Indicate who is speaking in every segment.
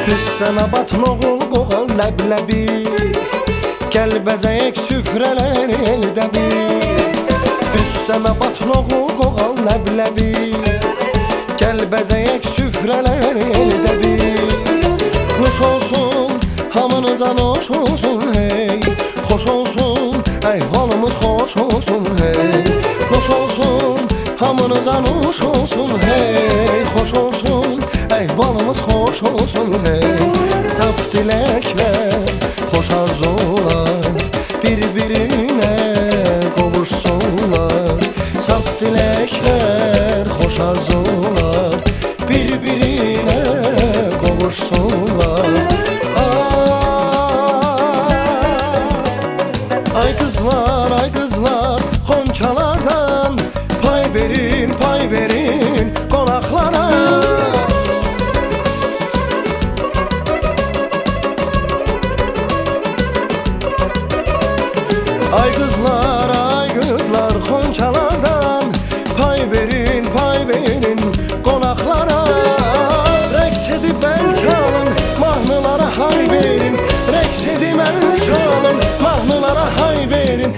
Speaker 1: Püstənə batın oğul qoğal ləbləbi, gəl bəzəyək süfrələr eldə bir. Püstənə batın oğul qoğal ləbləbi, gəl bəzəyək süfrələr eldə bir. Nuş olsun, hamınıza nuş olsun hey, xoş olsun, əhvalımız xoş olsun hey. Nuş olsun, hamınıza nuş olsun hey, xoş olsun, əhvalımız xoş olsun hey. Saf diləklər, xoş arzular, bir-birinə qovuşsunlar. Saf diləklər, xoş arzular, bir-birinə qovuşsunlar. Ay qızlar, xonçalardan pay verin qonaqlara. Ay qızlar, xonçalardan pay verin qonaqlara. Rəqs edib əl çalın, mahnılara hay verin. Rəqs edib əl çalın, mahnılara hay verin.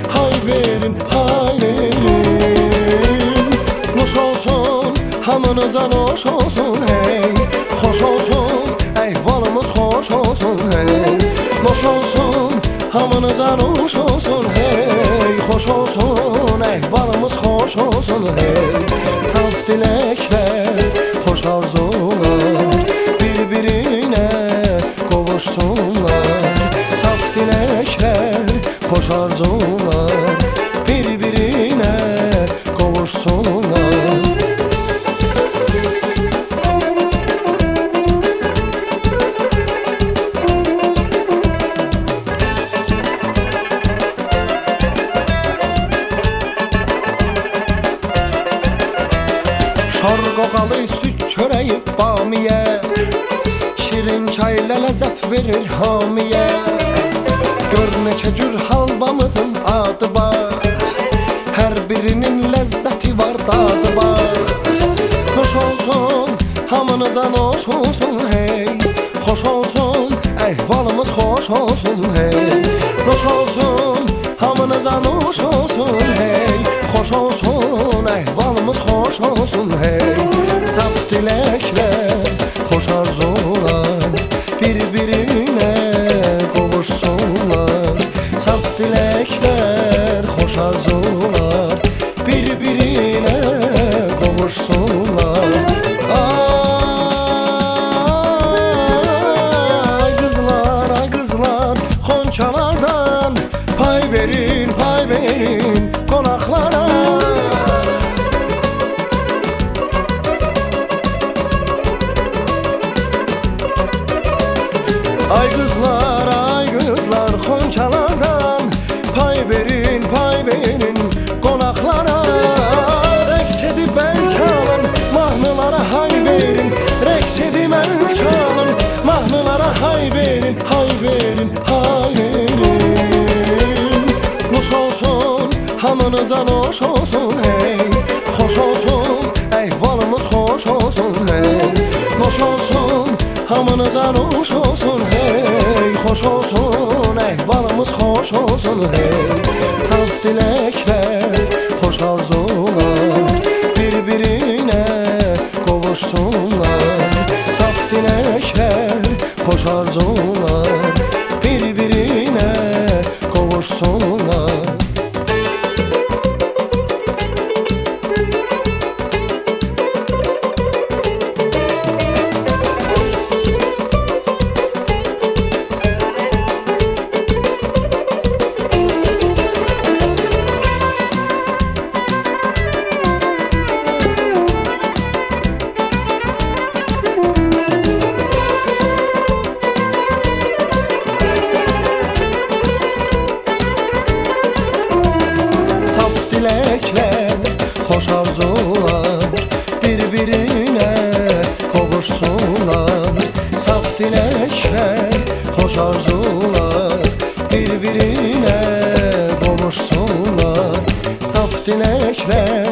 Speaker 1: Nuş olsun, hamınıza nuş olsun hey, xoş olsun, əhvalımız xoş olsun hey. Nuş olsun, hamınıza nuş olsun hey, xoş olsun, əhvalımız xoş olsun hey. Saf diləklər, xoş arzular, bir-birinə qovuşsunlar. Saf diləklər, xoş arzular, bir-birinə qovuşsunlar. Şar qoğalı, süt çörəyi, bamiyə, şirin çayla ləzzət verir hamiyə. Gör neçə cür halvamızın adı var, hər birinin ləzzəti var, dadı var. Nuş olsun, hamınıza nuş olsun hey, xoş olsun, əhvalımız xoş olsun hey. Nuş olsun, hamınıza nuş olsun hey, xoş olsun, əhvalımız xoş olsun hey. Saf diləklər, xoş arzular, bir-birinə qovuşsunlar. Saf diləklər, xoş arzular, bir-birinə qovuşsunlar. Ay qızlar, xonçalardan pay verin qonaqlara. Ay qızlar, xonçalardan pay verin qonaqlara. Rəqs edib əl çalın, mahnılara hay verin. Rəqs edib əl çalın, mahnılara hay verin. Nuş olsun, hamınıza nuş olsun hey, xoş olsun, əhvalımız xoş olsun hey. Nuş olsun, hamınıza nuş olsun hey, xoş olsun, əhvalımız xoş olsun hey. Saf diləklər, xoş arzular, bir-birinə qovuşsunlar. Saf diləklər, xoş arzular, bir-birinə qovuşsunlar. Xoş arzular, bir-birinə qovuşsunlar. Saf diləklər, xoş arzular, bir-birinə qovuşsunlar. Saf diləklər,